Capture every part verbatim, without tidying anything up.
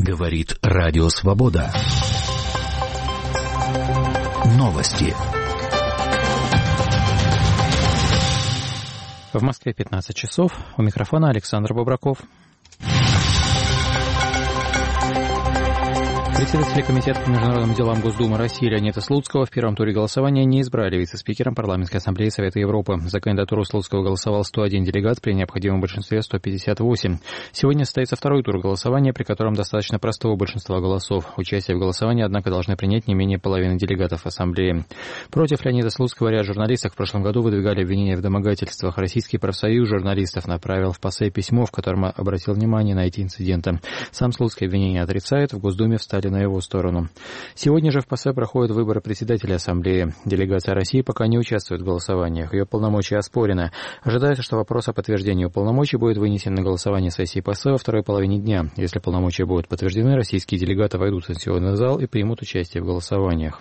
Говорит Радио Свобода. Новости. В Москве пятнадцать часов. У микрофона Александр Бобраков. Председателя Комитета по международным делам Госдумы России Леонида Слуцкого в первом туре голосования не избрали вице-спикером Парламентской ассамблеи Совета Европы. За кандидатуру Слуцкого голосовал сто один делегат, при необходимом большинстве сто пятьдесят восемь. Сегодня состоится второй тур голосования, при котором достаточно простого большинства голосов. Участие в голосовании, однако, должны принять не менее половины делегатов ассамблеи. Против Леонида Слуцкого ряд журналистов в прошлом году выдвигали обвинения в домогательствах. Российский профсоюз журналистов направил в ПАСЕ письмо, в котором обратил внимание на эти инциденты. Сам Слуцкий обвинения отрицает, в Госдуме встали на его сторону. Сегодня же в ПАСЕ проходят выборы председателя ассамблеи. Делегация России пока не участвует в голосованиях. Ее полномочия оспорены. Ожидается, что вопрос о подтверждении полномочий будет вынесен на голосование сессии ПАСЕ во второй половине дня. Если полномочия будут подтверждены, российские делегаты войдут в сессионный зал и примут участие в голосованиях.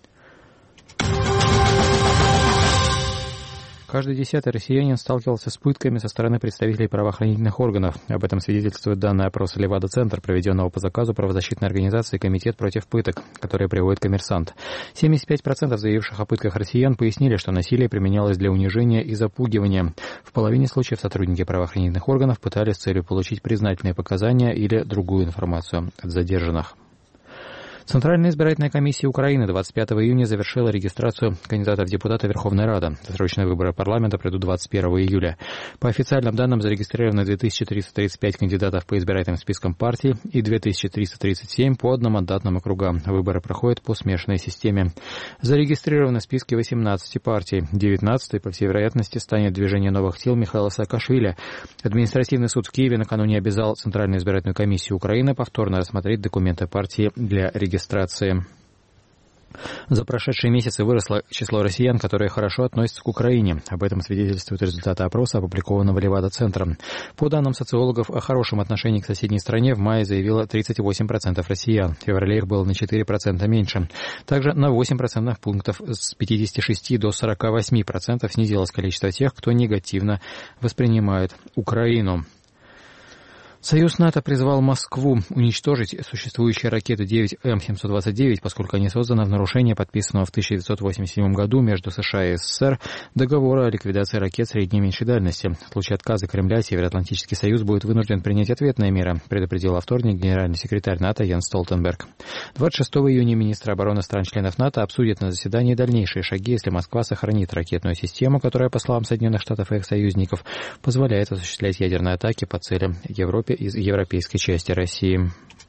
Каждый десятый россиянин сталкивался с пытками со стороны представителей правоохранительных органов. Об этом свидетельствует данные опроса Левада-центр, проведенного по заказу правозащитной организации «Комитет против пыток», который приводит «Коммерсант». семьдесят пять процентов заявивших о пытках россиян пояснили, что насилие применялось для унижения и запугивания. В половине случаев сотрудники правоохранительных органов пытались с целью получить признательные показания или другую информацию от задержанных. Центральная избирательная комиссия Украины двадцать пятого июня завершила регистрацию кандидатов в депутаты Верховной Рады. Досрочные выборы парламента пройдут двадцать первого июля. По официальным данным зарегистрировано две тысячи триста тридцать пять кандидатов по избирательным спискам партий и две тысячи триста тридцать семь по одномандатным округам. Выборы проходят по смешанной системе. Зарегистрированы списки восемнадцати партий. девятнадцатой, по всей вероятности, станет движение новых сил Михаила Саакашвили. Административный суд в Киеве накануне обязал Центральную избирательную комиссию Украины повторно рассмотреть документы партии для регистрации. регистрации. За прошедшие месяцы выросло число россиян, которые хорошо относятся к Украине. Об этом свидетельствуют результаты опроса, опубликованного Левада-центром. По данным социологов, о хорошем отношении к соседней стране в мае заявило тридцать восемь процентов россиян. В феврале их было на четыре процента меньше. Также на восемь процентных пунктов с пятидесяти шести до сорока восьми процентов снизилось количество тех, кто негативно воспринимает Украину. Союз НАТО призвал Москву уничтожить существующие ракеты девять эм семьсот двадцать девять, поскольку они созданы в нарушение подписанного в тысяча девятьсот восемьдесят седьмом году между США и СССР договора о ликвидации ракет средней и меньшей дальности. В случае отказа Кремля Североатлантический союз будет вынужден принять ответные меры, предупредил во вторник генеральный секретарь НАТО Йенс Столтенберг. двадцать шестого июня министры обороны стран-членов НАТО обсудят на заседании дальнейшие шаги, если Москва сохранит ракетную систему, которая, по словам Соединенных Штатов и их союзников, позволяет осуществлять ядерные атаки по целям Европе из европейской части России.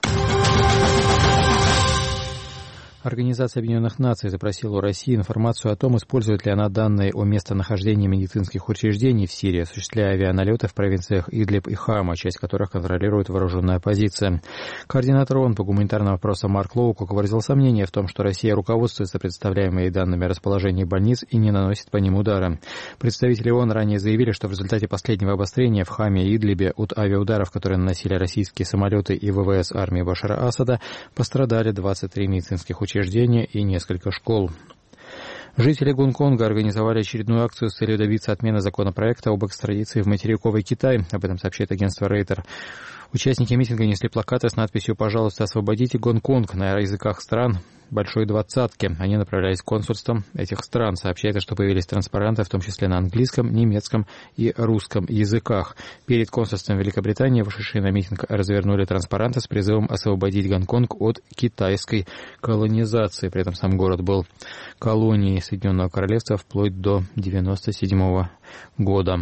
Организация Объединенных Наций запросила у России информацию о том, использует ли она данные о местонахождении медицинских учреждений в Сирии, осуществляя авианалеты в провинциях Идлиб и Хама, часть которых контролирует вооруженная оппозиция. Координатор ООН по гуманитарным вопросам Марк Лоукок выразил сомнение в том, что Россия руководствуется представляемыми данными о расположении больниц и не наносит по ним удары. Представители ООН ранее заявили, что в результате последнего обострения в Хаме и Идлибе от авиаударов, которые наносили российские самолеты и ВВС армии Башара Асада, пострадали двадцать три медицинских учреждения и несколько школ. Жители Гонконга организовали очередную акцию с целью добиться отмены законопроекта об экстрадиции в материковый Китай. Об этом сообщает агентство Рейтер. Участники митинга несли плакаты с надписью «Пожалуйста, освободите Гонконг» на языках стран Большой Двадцатки. Они направлялись к консульствам этих стран. Сообщается, что появились транспаранты, в том числе на английском, немецком и русском языках. Перед консульством Великобритании вышедшие на митинг развернули транспаранты с призывом освободить Гонконг от китайской колонизации. При этом сам город был колонией Соединенного Королевства вплоть до девяносто седьмого года.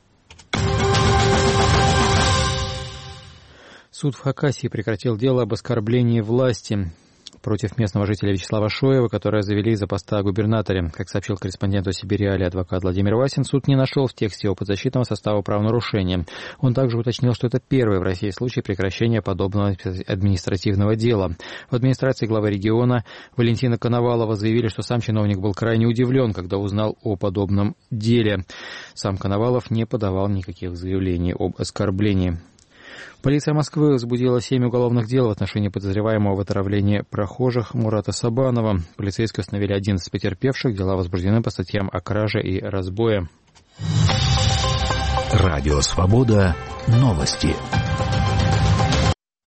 Суд в Хакасии прекратил дело об оскорблении власти против местного жителя Вячеслава Шоева, которое завели из-за поста о губернаторе. Как сообщил корреспонденту Сибириали адвокат Владимир Васин, суд не нашел в тексте его подзащитного состава правонарушения. Он также уточнил, что это первый в России случай прекращения подобного административного дела. В администрации главы региона Валентина Коновалова заявили, что сам чиновник был крайне удивлен, когда узнал о подобном деле. Сам Коновалов не подавал никаких заявлений об оскорблении. Полиция Москвы возбудила семь уголовных дел в отношении подозреваемого в отравлении прохожих Мурата Сабанова. Полицейские установили одиннадцать потерпевших. Дела возбуждены по статьям о краже и разбое. Радио «Свобода». Новости.